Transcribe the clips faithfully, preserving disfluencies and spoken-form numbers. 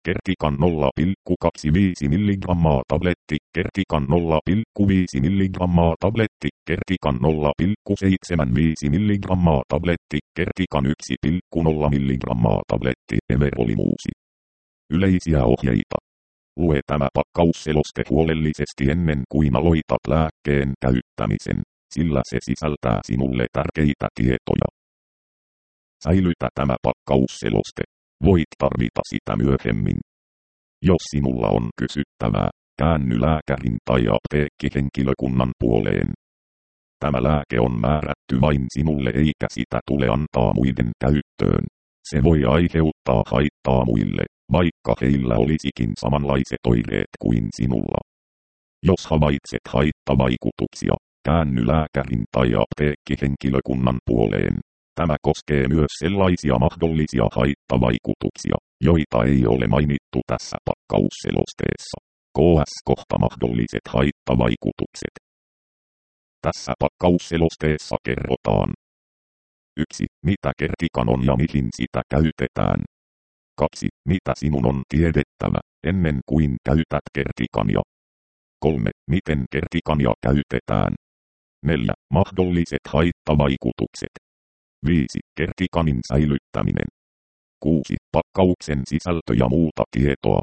Kertikan nolla pilkku kaksikymmentäviisi milligrammaa tabletti. Kertikan nolla pilkku viisi milligrammaa tabletti. Kertikan nolla pilkku seitsemänkymmentäviisi milligrammaa tabletti. Kertikan yksi pilkku nolla milligrammaa tabletti. Everolimuusi. Yleisiä ohjeita. Lue tämä pakkausseloste huolellisesti ennen kuin aloitat lääkkeen käyttämisen, sillä se sisältää sinulle tärkeitä tietoja. Säilytä tämä pakkausseloste. Voit tarvita sitä myöhemmin. Jos sinulla on kysyttävää, käänny lääkärin tai apteekkihenkilökunnan puoleen. Tämä lääke on määrätty vain sinulle eikä sitä tule antaa muiden käyttöön. Se voi aiheuttaa haittaa muille, vaikka heillä olisikin samanlaiset oireet kuin sinulla. Jos havaitset haittavaikutuksia, käänny lääkärin tai apteekkihenkilökunnan puoleen. Tämä koskee myös sellaisia mahdollisia haittavaikutuksia, joita ei ole mainittu tässä pakkausselosteessa. K S kohta mahdolliset haittavaikutukset. Tässä pakkausselosteessa kerrotaan. yksi. Mitä kertikan on ja mihin sitä käytetään. kaksi. Mitä sinun on tiedettävä, ennen kuin käytät kertikania. kolme. Miten kertikania käytetään. neljä. Mahdolliset haittavaikutukset. viisi. Kertikanin säilyttäminen. kuusi. Pakkauksen sisältö ja muuta tietoa.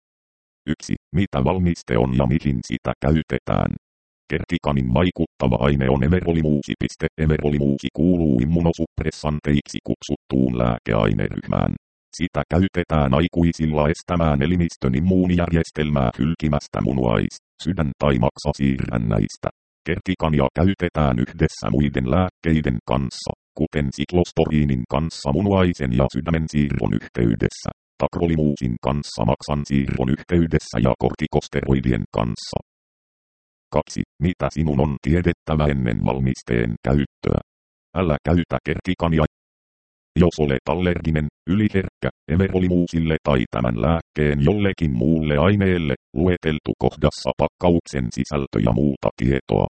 yksi. Mitä valmiste on ja mihin sitä käytetään. Kertikanin vaikuttava aine on everolimuusi. Everolimuusi kuuluu immunosuppressanteiksi kutsuttuun lääkeaineryhmään. Sitä käytetään aikuisilla estämään elimistön immuunijärjestelmää hylkimästä munuais-, sydän- tai maksasiirrännäistä. Kertikania käytetään yhdessä muiden lääkkeiden kanssa, kuten siklosporiinin kanssa munuaisen ja sydämen siirron yhteydessä, takrolimuusin kanssa maksan siirron yhteydessä ja kortikosteroidien kanssa. kaksi. Mitä sinun on tiedettävä ennen valmisteen käyttöä? Älä käytä kertikania, jos olet allerginen, yliherkkä, everolimuusille tai tämän lääkkeen jollekin muulle aineelle, lueteltu kohdassa pakkauksen sisältö ja muuta tietoa.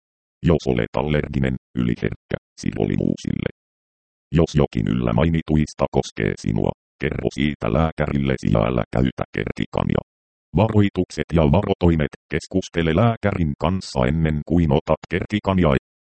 Jos olet allerginen, yliherkkä, sirolimuusille. Jos jokin yllä mainituista koskee sinua, kerro siitä lääkärillesi ja älä käytä kertikania. Varoitukset ja varotoimet. Keskustele lääkärin kanssa ennen kuin otat kertikania.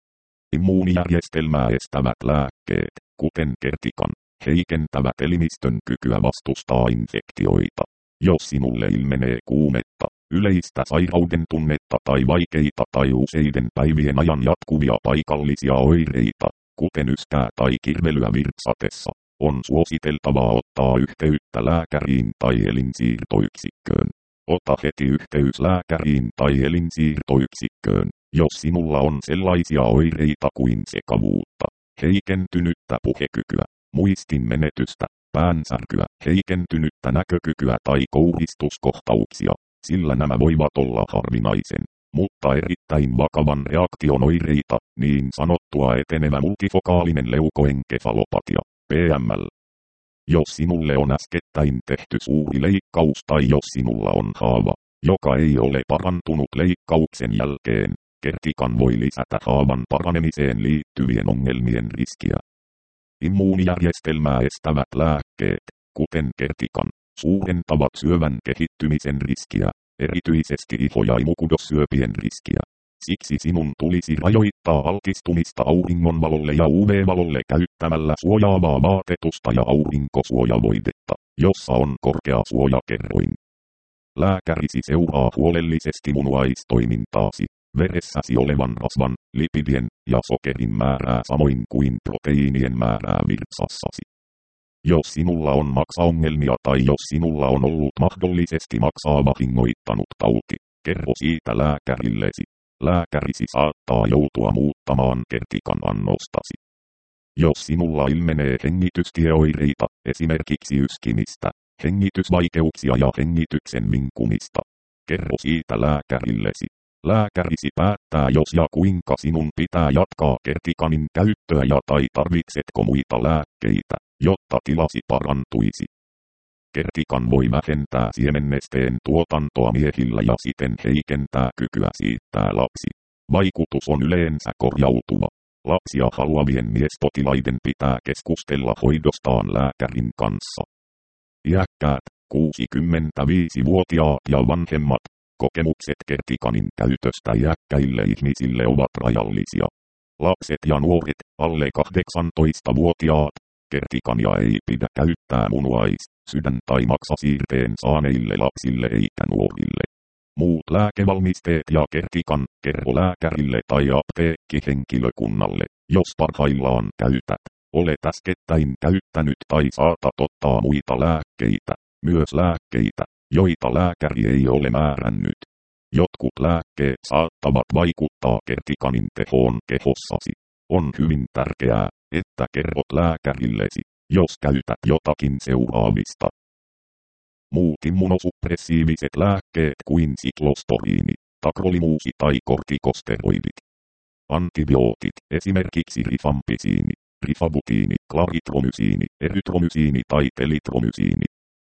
Immuunijärjestelmää estävät lääkkeet, kuten kertikan, heikentävät elimistön kykyä vastustaa infektioita. Jos sinulle ilmenee kuumetta, yleistä sairauden tunnetta tai vaikeita tai useiden päivien ajan jatkuvia paikallisia oireita, kuten yskää tai kirvelyä virtsatessa, on suositeltavaa ottaa yhteyttä lääkäriin tai elinsiirtoyksikköön. Ota heti yhteys lääkäriin tai elinsiirtoyksikköön, jos sinulla on sellaisia oireita kuin sekavuutta, heikentynyttä puhekykyä, muistin menetystä, päänsärkyä, heikentynyttä näkökykyä tai kouristuskohtauksia, sillä nämä voivat olla harvinaisen, mutta erittäin vakavan reaktion oireita, niin sanottua etenevä multifokaalinen leukoenkefalopatia, P M L. Jos sinulle on äskettäin tehty suuri leikkaus tai jos sinulla on haava, joka ei ole parantunut leikkauksen jälkeen, kertikan voi lisätä haavan paranemiseen liittyvien ongelmien riskiä. Immuunijärjestelmää estävät lääkkeet, kuten kertikan, suurentavat syövän kehittymisen riskiä, erityisesti iho- ja imukudossyöpien riskiä. Siksi sinun tulisi rajoittaa altistumista auringonvalolle ja U V-valolle käyttämällä suojaavaa vaatetusta ja aurinkosuojavoidetta, jossa on korkea suojakerroin. Lääkärisi seuraa huolellisesti munuaistoimintaasi, veressäsi olevan rasvan, lipidien ja sokerin määrää samoin kuin proteiinien määrää virtsassasi. Jos sinulla on maksaongelmia tai jos sinulla on ollut mahdollisesti maksaa vahingoittanut tauti, kerro siitä lääkärillesi. Lääkärisi saattaa joutua muuttamaan kertikan annostasi. Jos sinulla ilmenee hengitystieoireita, esimerkiksi yskimistä, hengitysvaikeuksia ja hengityksen vinkumista, kerro siitä lääkärillesi. Lääkärisi päättää jos ja kuinka sinun pitää jatkaa kertikanin käyttöä ja tai tarvitsetko muita lääkkeitä, jotta tilasi parantuisi. Kertikan voi vähentää siemennesteen tuotantoa miehillä ja siten heikentää kykyä siittää lapsi. Vaikutus on yleensä korjautuva. Lapsia haluavien miespotilaiden pitää keskustella hoidostaan lääkärin kanssa. Iäkkäät, kuusikymmentäviisivuotiaat ja vanhemmat. Kokemukset kertikanin käytöstä iäkkäille ihmisille ovat rajallisia. Lapset ja nuoret, alle kahdeksantoistavuotiaat, kertikania ei pidä käyttää munuais-, sydän- tai maksasiirteen saaneille lapsille eikä nuorille. Muut lääkevalmisteet ja kertikan kerro lääkärille tai apteekkihenkilökunnalle, jos parhaillaan käytät, olet äskettäin käyttänyt tai saatat ottaa muita lääkkeitä, myös lääkkeitä, joita lääkäri ei ole määrännyt. Jotkut lääkkeet saattavat vaikuttaa kertikanin tehoon kehossasi. On hyvin tärkeää, että kerrot lääkärillesi, jos käytät jotakin seuraavista. Muut immunosuppressiiviset lääkkeet kuin siklostoriini, takrolimuusi tai kortikosteroidit. Antibiootit, esimerkiksi rifampisiini, rifabutiini, klaritromysiini, erytromysiini tai telitromysiini.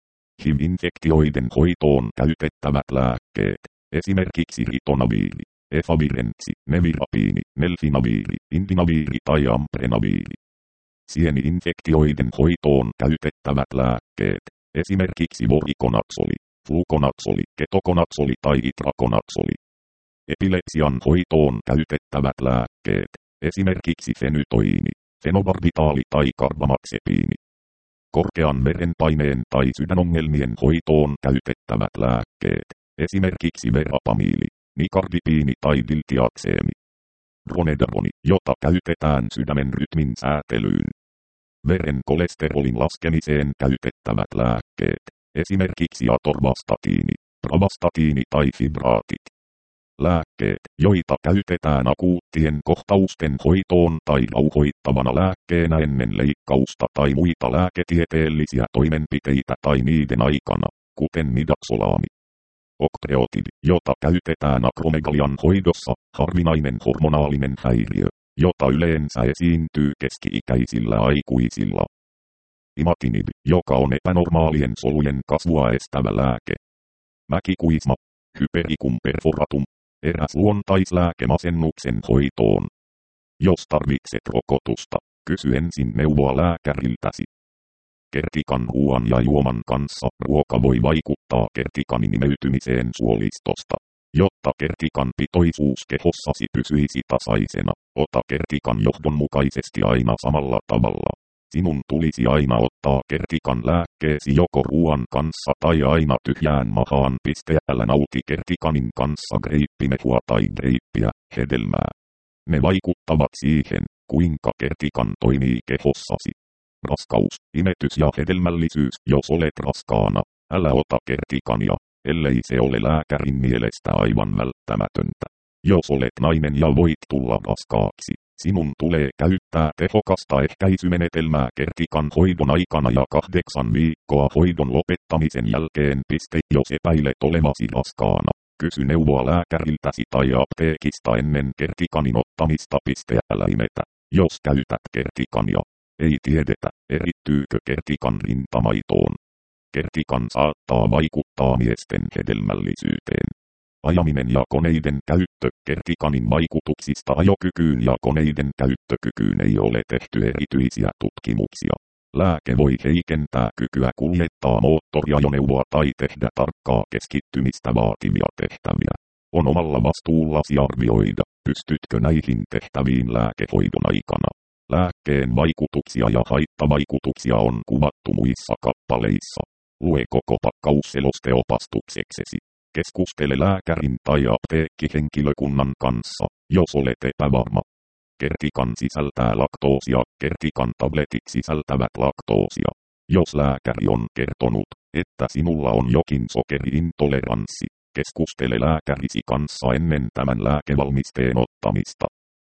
H I V-infektioiden hoitoon käytettävät lääkkeet, esimerkiksi ritonaviiri, efavirenssi, nevirapiini, nelfinaviiri, indinaviiri tai amprenaviiri. Sieni-infektioiden hoitoon käytettävät lääkkeet, esimerkiksi vorikonaksoli, flukonaksoli, ketokonaksoli tai itrakonaksoli. Epilepsian hoitoon käytettävät lääkkeet, esimerkiksi fenytoiini, fenobarbitaali tai karbamaxepiini. Korkean verenpaineen tai sydänongelmien hoitoon käytettävät lääkkeet, esimerkiksi verapamiili, nikardipiini tai diltiakseemi. Dronedaroni, jota käytetään sydämen rytmin säätelyyn. Veren kolesterolin laskemiseen käytettävät lääkkeet, esimerkiksi atorvastatiini, pravastatiini tai fibraatit. Lääkkeet, joita käytetään akuuttien kohtausten hoitoon tai rauhoittavana lääkkeenä ennen leikkausta tai muita lääketieteellisiä toimenpiteitä tai niiden aikana, kuten midaksolaami. Octreotid, jota käytetään akromegalian hoidossa, harvinainen hormonaalinen häiriö, jota yleensä esiintyy keski-ikäisillä aikuisilla. Imatinib, joka on epänormaalien solujen kasvua estävä lääke. Mäkikuisma, hypericum perforatum, eräs luontaislääke masennuksen hoitoon. Jos tarvitset rokotusta, kysy ensin neuvoa lääkäriltäsi. Kertikan ruoan ja juoman kanssa ruoka voi vaikuttaa kertikanin imeytymiseen suolistosta. Jotta kertikan pitoisuus kehossasi pysyisi tasaisena, ota kertikan johdonmukaisesti aina samalla tavalla. Sinun tulisi aina ottaa kertikan lääkkeesi joko ruoan kanssa tai aina tyhjään mahaan pisteellä nauti kertikanin kanssa greippimehua tai greippiä, hedelmää. Ne vaikuttavat siihen, kuinka kertikan toimii kehossasi. Raskaus, imetys ja hedelmällisyys, jos olet raskaana, älä ota kertikania, ellei se ole lääkärin mielestä aivan välttämätöntä. Jos olet nainen ja voit tulla raskaaksi, sinun tulee käyttää tehokasta ehkäisymenetelmää kertikan hoidon aikana ja kahdeksan viikkoa hoidon lopettamisen jälkeen. Piste, jos epäilet olevasi raskaana, kysy neuvoa lääkäriltäsi tai apteekista ennen kertikanin ottamista. Piste, älä imetä, jos käytät kertikania. Ei tiedetä, erittyykö kertikan rintamaitoon. Kertikan saattaa vaikuttaa miesten hedelmällisyyteen. Ajaminen ja koneiden käyttö. Kertikanin vaikutuksista ajokykyyn ja koneiden käyttökykyyn ei ole tehty erityisiä tutkimuksia. Lääke voi heikentää kykyä kuljettaa moottoriajoneuvoa tai tehdä tarkkaa keskittymistä vaativia tehtäviä. On omalla vastuullasi arvioida, pystytkö näihin tehtäviin lääkehoidon aikana. Lääkkeen vaikutuksia ja haittavaikutuksia on kuvattu muissa kappaleissa. Lue koko pakkausseloste opastukseksesi. Keskustele lääkärin tai apteekkihenkilökunnan kanssa, jos olet epävarma. Kertikan sisältää laktoosia. Kertikan tabletit sisältävät laktoosia. Jos lääkäri on kertonut, että sinulla on jokin sokeriintoleranssi, keskustele lääkärisi kanssa ennen tämän lääkevalmisteen ottamista.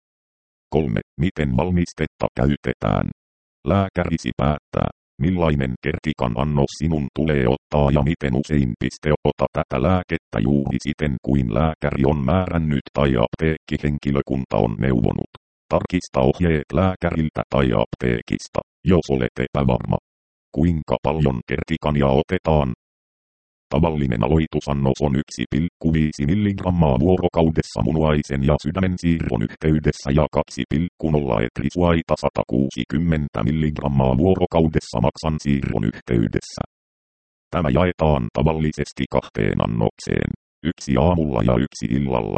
kolme. Miten valmistetta käytetään? Lääkärisi päättää, millainen kertikan annos sinun tulee ottaa ja miten usein. Piste, ota tätä lääkettä juuri siten kuin lääkäri on määrännyt tai apteekkihenkilökunta on neuvonut. Tarkista ohjeet lääkäriltä tai apteekista, jos olet epävarma. Kuinka paljon kertikania otetaan? Tavallinen aloitusannos on yksi pilkku viisi milligrammaa vuorokaudessa munuaisen ja sydämen siirron yhteydessä ja kaksi pilkku nolla etrisuaita sata kuusikymmentä milligrammaa vuorokaudessa maksan siirron yhteydessä. Tämä jaetaan tavallisesti kahteen annokseen, yksi aamulla ja yksi illalla.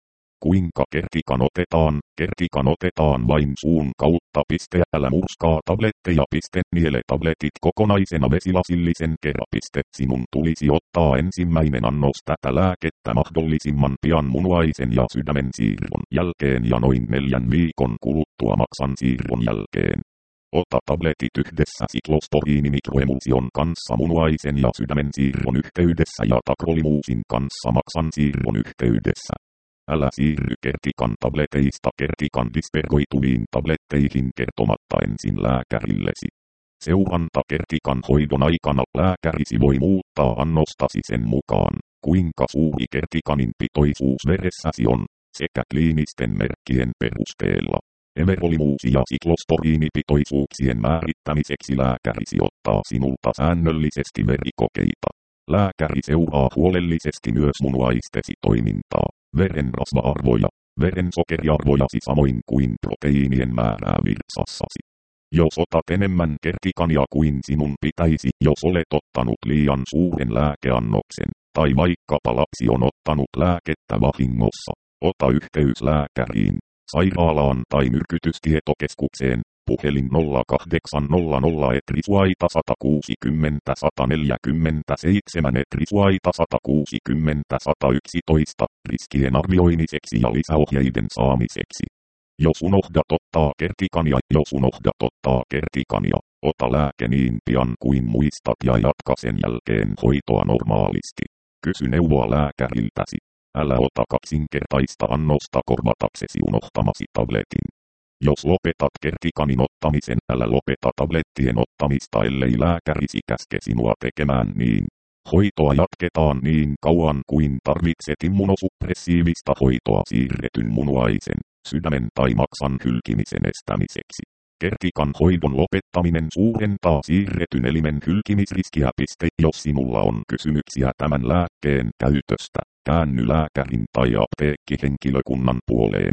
Kuinka kertikan otetaan? Kertikan otetaan vain suun kautta. Piste, älä murskaa tabletteja. Piste, niele tabletit kokonaisena vesilasillisen kerran. Piste, sinun tulisi ottaa ensimmäinen annos tätä lääkettä mahdollisimman pian munuaisen ja sydämen siirron jälkeen ja noin neljän viikon kuluttua maksan siirron jälkeen. Ota tabletit yhdessä siklosporiinimikroemulsion kanssa munuaisen ja sydämen siirron yhteydessä ja takrolimuusin kanssa maksan siirron yhteydessä. Älä siirry kertikan tableteista kertikan dispergoituviin tabletteihin kertomatta ensin lääkärillesi. Seuranta kertikan hoidon aikana lääkärisi voi muuttaa annostasi sen mukaan, kuinka suuri kertikanin pitoisuus veressäsi on, sekä kliinisten merkkien perusteella. Everolimuusi ja siklosporiinipitoisuuksien määrittämiseksi lääkärisi ottaa sinulta säännöllisesti verikokeita. Lääkäri seuraa huolellisesti myös munuaistesi toimintaa, verenrasva-arvoja, verensokeriarvojasi samoin kuin proteiinien määrää virtsassasi. Jos otat enemmän kertikania kuin sinun pitäisi, jos olet ottanut liian suuren lääkeannoksen, tai vaikkapa lapsi on ottanut lääkettä vahingossa, ota yhteys lääkäriin, sairaalaan tai myrkytystietokeskukseen, puhelin nolla kahdeksan nolla nolla etrisuaita sata kuusikymmentä sata neljäkymmentäseitsemän etrisuaita sata kuusikymmentä sata yksitoista, riskien arvioimiseksi ja lisäohjeiden saamiseksi. Jos unohdat ottaa kertikania, jos unohdat ottaa kertikania, ota lääke niin pian kuin muistat ja jatka sen jälkeen hoitoa normaalisti. Kysy neuvoa lääkäriltäsi. Älä ota kaksinkertaista annosta korvataksesi unohtamasi tabletin. Jos lopetat kertikanin ottamisen, älä lopeta tablettien ottamista, ellei lääkärisi käske sinua tekemään niin. Hoitoa jatketaan niin kauan kuin tarvitset immunosuppressiivista hoitoa siirretyn munuaisen, sydämen tai maksan hylkimisen estämiseksi. Kertikan hoidon lopettaminen suurentaa siirretyn elimen hylkimisriskiä. Piste, jos sinulla on kysymyksiä tämän lääkkeen käytöstä, käänny lääkärin tai apteekkihenkilökunnan puoleen.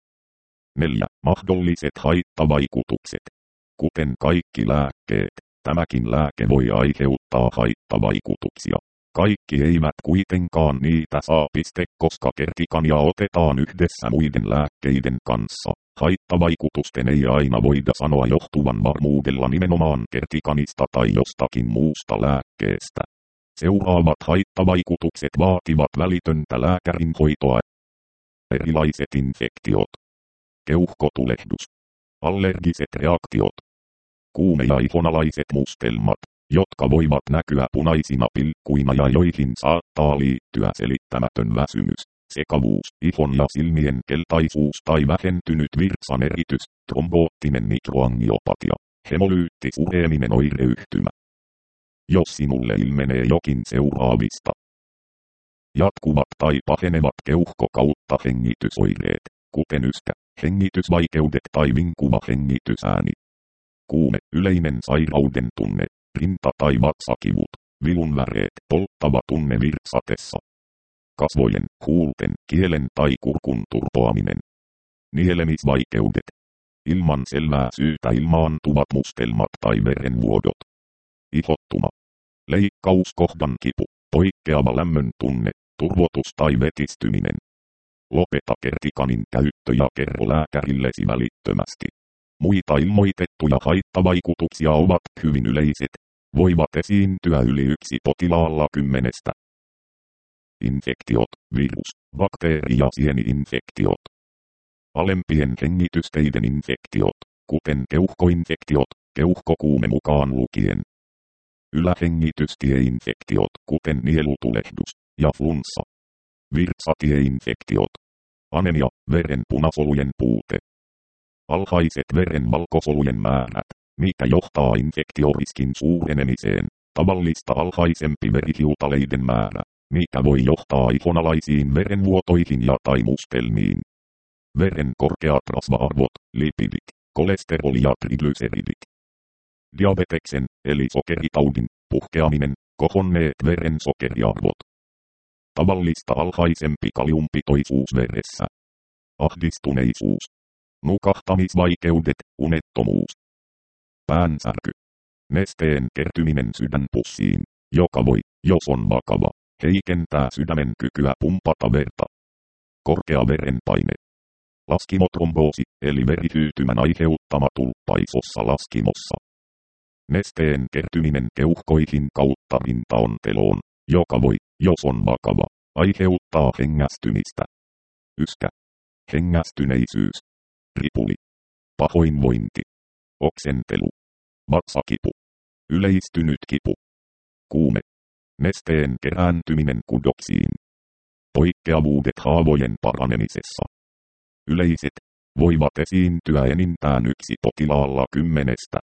neljä. Mahdolliset haittavaikutukset. Kuten kaikki lääkkeet, tämäkin lääke voi aiheuttaa haittavaikutuksia. Kaikki eivät kuitenkaan niitä saa. Piste, koska kertikania otetaan yhdessä muiden lääkkeiden kanssa. Haittavaikutusten ei aina voida sanoa johtuvan varmuudella nimenomaan kertikanista tai jostakin muusta lääkkeestä. Seuraavat haittavaikutukset vaativat välitöntä lääkärin hoitoa. Erilaiset infektiot. Keuhkotulehdus. Allergiset reaktiot. Kuume- ja ihonalaiset mustelmat, jotka voivat näkyä punaisina pilkkuina ja joihin saattaa liittyä selittämätön väsymys, sekavuus, ihon ja silmien keltaisuus tai vähentynyt virtsaneritys, tromboottinen mikroangiopatia, hemolyyttisureeminen oireyhtymä. Jos sinulle ilmenee jokin seuraavista: jatkuvat tai pahenevat keuhko- kautta hengitysoireet, kuten yskä, hengitysvaikeudet tai vinkuva hengitysääni. Kuume, yleinen sairauden tunne, rinta- tai vatsakivut, vilunväreet, polttava tunne virtsatessa. Kasvojen, huulten, kielen tai kurkun turpoaminen. Nielemisvaikeudet. Ilman selvää syytä ilmaantuvat mustelmat tai verenvuodot. Ihottuma. Leikkauskohdan kipu, poikkeava lämmön tunne, turvotus tai vetistyminen. Lopeta kertikanin käyttö ja kerro lääkärillesi välittömästi. Muita ilmoitettuja haittavaikutuksia ovat hyvin yleiset. Voivat esiintyä yli yksi potilaalla kymmenestä. Infektiot, virus, bakteeri- ja sieni-infektiot. Alempien hengitysteiden infektiot, kuten keuhkoinfektiot, keuhkokuume mukaan lukien. Ylähengitystieinfektiot, kuten nielutulehdus ja flunssa. Virtsatieinfektiot. Anemia, veren punasolujen puute. Alhaiset veren valkosolujen määrät, mikä johtaa infektioriskin suurenemiseen. Tavallista alhaisempi verihiutaleiden määrä, mikä voi johtaa ihonalaisiin verenvuotoihin ja tai mustelmiin. Veren korkeat rasva-arvot, lipidit, kolesteroli ja triglyceridit. Diabeteksen, eli sokeritaudin, puhkeaminen, kohonneet verensokeriarvot. Tavallista alhaisempi kaliumpitoisuus veressä. Ahdistuneisuus. Nukahtamisvaikeudet, unettomuus. Päänsärky. Nesteen kertyminen sydänpussiin, joka voi, jos on vakava, heikentää sydämen kykyä pumpata verta. Korkea verenpaine. Laskimotromboosi, eli verihyytymän aiheuttama tulppa isossa laskimossa. Nesteen kertyminen keuhkoihin kautta rintaonteloon, joka voi, jos on vakava, aiheuttaa hengästymistä. Yskä. Hengästyneisyys. Ripuli. Pahoinvointi. Oksentelu. Vatsakipu. Yleistynyt kipu. Kuume. Nesteen kerääntyminen kudoksiin. Poikkeavuudet haavojen paranemisessa. Yleiset voivat esiintyä enintään yksi potilaalla kymmenestä.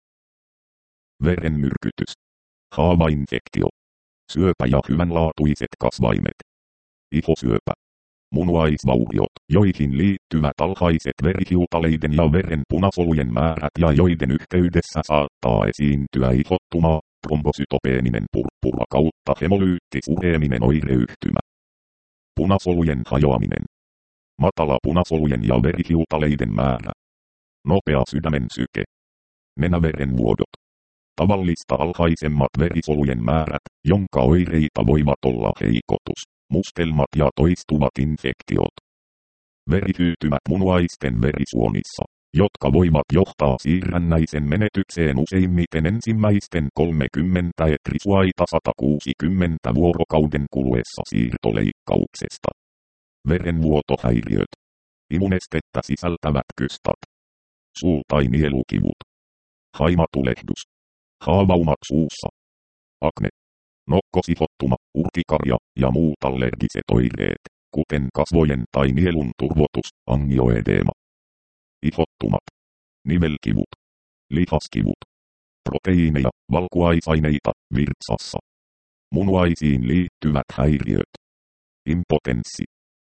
Verenmyrkytys. Haavainfektio. Syöpä ja hyvänlaatuiset kasvaimet. Ihosyöpä. Munuaisvauriot, joihin liittyvät alhaiset verihiutaleiden ja veren punasolujen määrät ja joiden yhteydessä saattaa esiintyä ihottumaa, trombosytopeeninen purppura kautta hemolyyttisureeminen oireyhtymä. Punasolujen hajoaminen. Matala punasolujen ja verihiutaleiden määrä. Nopea sydämen syke. Nenäverenvuodot. Tavallista alhaisemmat verisolujen määrät, jonka oireita voivat olla heikotus, mustelmat ja toistuvat infektiot. Verihyytymät munuaisten verisuonissa, jotka voivat johtaa siirrännäisen menetykseen useimmiten ensimmäisten kolmekymmentä etrisuaita sata kuusikymmentä vuorokauden kuluessa siirtoleikkauksesta. Verenvuotohäiriöt. Imunestettä sisältävät kystat. Suu- tai nielukivut. Haimatulehdus. Haavaumat suussa. Akne. Nokkosihottuma, urtikarja ja muut allergiset oireet, kuten kasvojen tai nielun turvotus, angioedeema. Ihottumat. Nivelkivut. Lihaskivut. Proteiineja, valkuaisaineita, virtsassa. Munuaisiin liittyvät häiriöt. Impotenssi.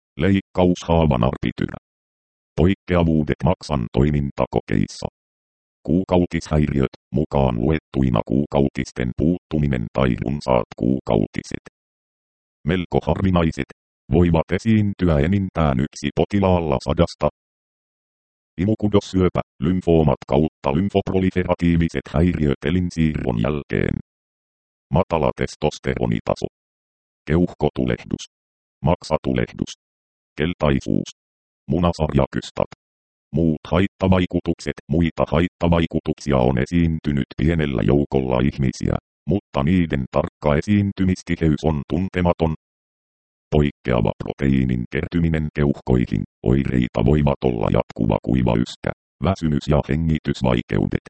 Leikkaushaavanarpityrä. Poikkeavuudet maksan toimintakokeissa. Kuukautishäiriöt, mukaan luettuina kuukautisten puuttuminen tai runsaat kuukautiset. Melko harvinaiset, voivat esiintyä enintään yksi potilaalla sadasta. Imukudossyöpä, lymfoomat kautta lymfoproliferatiiviset häiriöt elinsiirron jälkeen. Matala testosteronitaso. Keuhkotulehdus. Maksatulehdus. Keltaisuus. Munasarjakystat. Muut haittavaikutukset. Muita haittavaikutuksia on esiintynyt pienellä joukolla ihmisiä, mutta niiden tarkka esiintymistiheys on tuntematon. Poikkeava proteiinin kertyminen keuhkoihin. Oireita voivat olla jatkuva kuiva yskä, väsymys ja hengitysvaikeudet.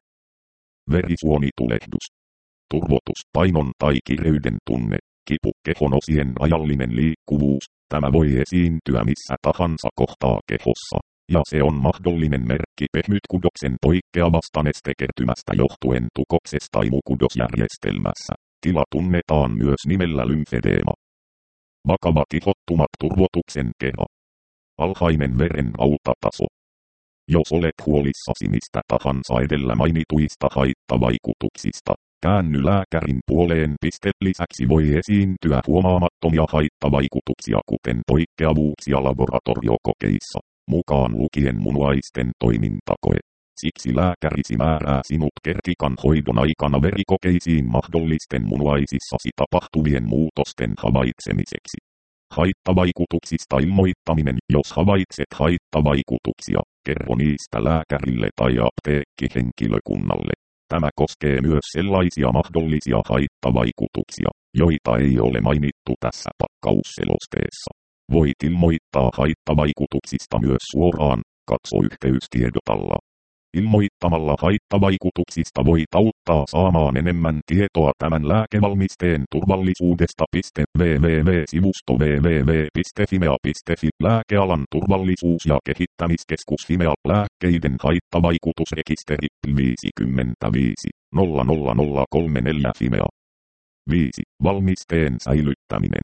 Verisuonitulehdus. Turvotus, painon tai kireyden tunne, kipu, kehon osien rajallinen liikkuvuus. Tämä voi esiintyä missä tahansa kohtaa kehossa, ja se on mahdollinen merkki pehmytkudoksen poikkeavasta nestekertymästä johtuen tukoksesta imukudosjärjestelmässä. Tila tunnetaan myös nimellä lymfedeema. Vakavat ihottumat turvotuksen kehä. Alhainen veren rautataso. Jos olet huolissasi mistä tahansa edellä mainituista haittavaikutuksista, käänny lääkärin puoleen. Lisäksi voi esiintyä huomaamattomia haittavaikutuksia kuten poikkeavuuksia laboratoriokokeissa, mukaan lukien munuaisten toimintakoe. Siksi lääkärisi määrää sinut kertikan hoidon aikana verikokeisiin mahdollisten munuaisissasi tapahtuvien muutosten havaitsemiseksi. Haittavaikutuksista ilmoittaminen. Jos havaitset haittavaikutuksia, kerro niistä lääkärille tai apteekkihenkilökunnalle. Tämä koskee myös sellaisia mahdollisia haittavaikutuksia, joita ei ole mainittu tässä pakkausselosteessa. Voit ilmoittaa haittavaikutuksista myös suoraan, katso yhteystiedot alla. Ilmoittamalla haittavaikutuksista voit auttaa saamaan enemmän tietoa tämän lääkevalmisteen turvallisuudesta. www-sivusto www piste fimea piste fi Lääkealan turvallisuus- ja kehittämiskeskus Fimea. Lääkkeiden haittavaikutusrekisteri viisikymmentäviisi nolla nolla nolla kolmekymmentäneljä Fimea. viisi. Valmisteen säilyttäminen.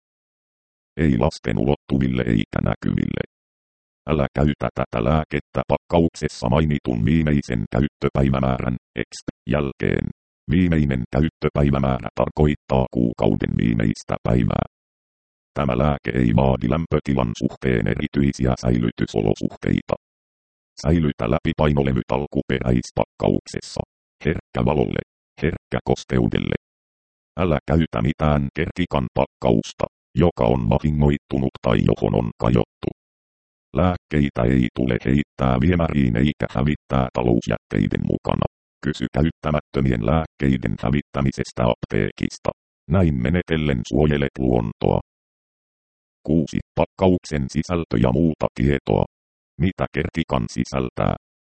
Ei lasten ulottuville eikä näkyville. Älä käytä tätä lääkettä pakkauksessa mainitun viimeisen käyttöpäivämäärän X jälkeen. Viimeinen käyttöpäivämäärä tarkoittaa kuukauden viimeistä päivää. Tämä lääke ei vaadi lämpötilan suhteen erityisiä säilytysolosuhteita. Säilytä läpipainolevyt alkuperäispakkauksessa. Herkkä valolle. Herkkä kosteudelle. Älä käytä mitään kertikan pakkausta, joka on vahingoittunut tai johon on kajottu. Lääkkeitä ei tule heittää viemäriin eikä hävittää talousjätteiden mukana. Kysy käyttämättömien lääkkeiden hävittämisestä apteekista. Näin menetellen suojelet luontoa. kuusi. Pakkauksen sisältö ja muuta tietoa. Mitä kertikan sisältää?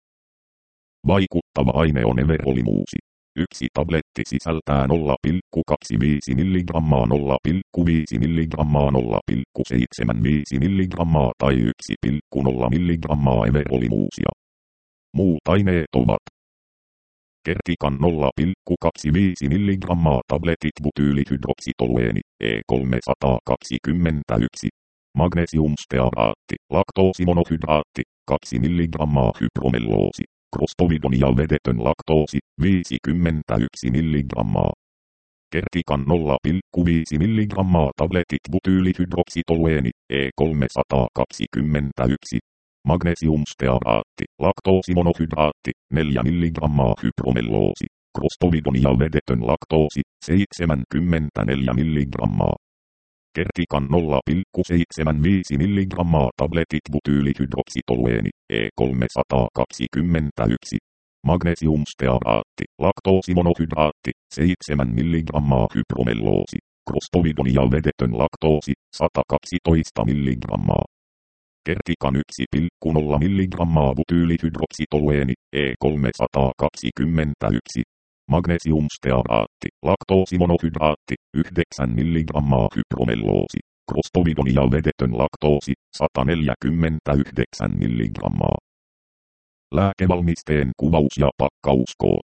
Vaikuttava aine on everolimuusi. Yksi tabletti sisältää nolla pilkku kaksikymmentäviisi milligrammaa, nolla pilkku viisi milligrammaa, nolla pilkku seitsemänkymmentäviisi milligrammaa tai yksi pilkku nolla milligrammaa everolimuusia. Muut aineet ovat kertikan nolla pilkku kaksikymmentäviisi milligrammaa tabletit butyylihydroksitolueeni E kolmesataakaksikymmentäyksi, magnesiumstearaatti, laktoosimonohydraatti, kaksi milligrammaa hybromelloosi, krostovidon ja vedetön laktoosi, viisikymmentäyksi milligrammaa. Kertikan nolla pilkku viisi milligrammaa tabletit butyylihydroksitolueeni E kolmesataakaksikymmentäyksi, magnesiumstearaatti, laktoosimonohydraatti, neljä milligrammaa hybromelloosi, krostovidon ja vedetön laktoosi, seitsemänkymmentäneljä milligrammaa. Kertikan nolla pilkku seitsemänkymmentäviisi milligrammaa tabletit butyylihydroksitolueeni E kolmesataakaksikymmentäyksi, magnesiumstearaatti, laktoosimonohydraatti, seitsemän milligrammaa hybromelloosi, krostovidon ja vedetön laktoosi, sata kaksitoista milligrammaa. Kertikan yksi pilkku nolla milligrammaa butyylihydroksitolueeni E kolmesataakaksikymmentäyksi, magnesiumstearaatti, laktoosimonohydraatti, yhdeksän milligrammaa hybromelloosi, krostovidon ja vedetön laktoosi, sata neljäkymmentäyhdeksän milligrammaa. Lääkevalmisteen kuvaus ja pakkauskoot.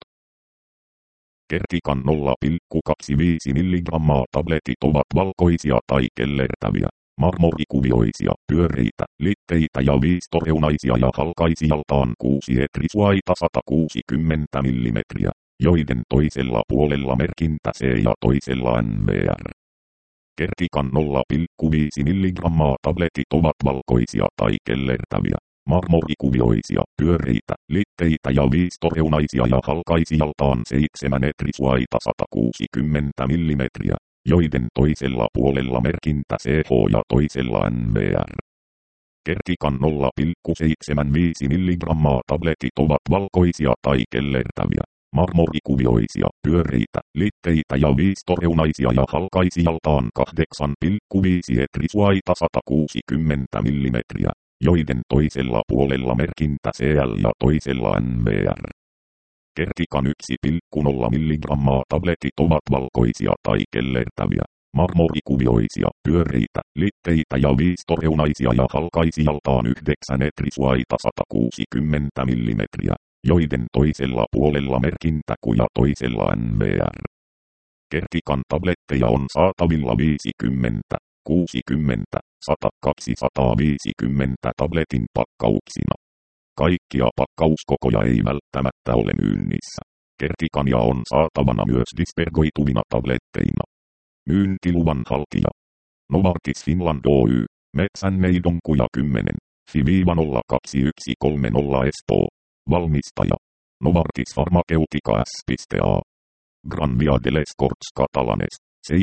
Kertikan nolla pilkku kaksikymmentäviisi milligrammaa tabletit ovat valkoisia tai kellertäviä, marmorikuvioisia, pyöreitä, litteitä ja viistoreunaisia ja halkaisijaltaan kuusi etrisuaita sata kuusikymmentä millimetriä, joiden toisella puolella merkintä C ja toisella N V R. Kertikan nolla pilkku viisi milligrammaa tabletit ovat valkoisia tai kellertäviä, marmorikuvioisia, pyöreitä, litteitä ja viistoreunaisia ja halkaisijaltaan seitsemän etrisuaita sata kuusikymmentä millimetriä, joiden toisella puolella merkintä C H ja toisella N V R. Kertikan nolla pilkku seitsemänkymmentäviisi milligrammaa tabletit ovat valkoisia tai kellertäviä, marmorikuvioisia, pyöreitä, litteitä ja viistoreunaisia ja halkaisijaltaan kahdeksan pilkku viisi etrisuaita sata kuusikymmentä millimetriä, joiden toisella puolella merkintä C L ja toisella N V R. Kertikan yksi pilkku nolla milligrammaa tabletit ovat valkoisia tai kellertäviä, marmorikuvioisia, pyöreitä, litteitä ja viistoreunaisia ja halkaisijaltaan yhdeksän etrisuaita sata kuusikymmentä millimetriä, joiden toisella puolella merkintä Q ja toisella N V R. Kertikan tabletteja on saatavilla viisikymmentä, kuusikymmentä, sata, kaksisataaviisikymmentä tabletin pakkauksina. Kaikkia pakkauskokoja ei välttämättä ole myynnissä. Kertikania on saatavana myös dispergoituvina tabletteina. Myyntiluvan haltija. Novartis Finland Oy, Metsänneidonkuja kymmenen, F I nolla kaksi yksi kolme nolla Espoo. Valmistaja. Novartis Pharmaceutica S.A. Gran Via de les Corts Catalanes,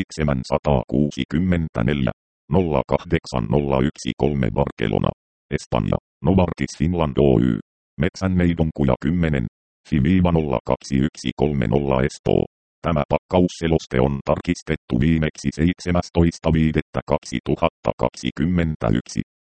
seitsemänsataakuusikymmentäneljä, nolla kahdeksan nolla yksi kolme Barcelona, Espanja. Novartis Finland Oy, Metsänneidonkuja kymmenen, F I nolla kaksi yksi kolme nolla Espoo. Tämä pakkausseloste on tarkistettu viimeksi seitsemästoista viidettä kaksituhattakaksikymmentäyksi.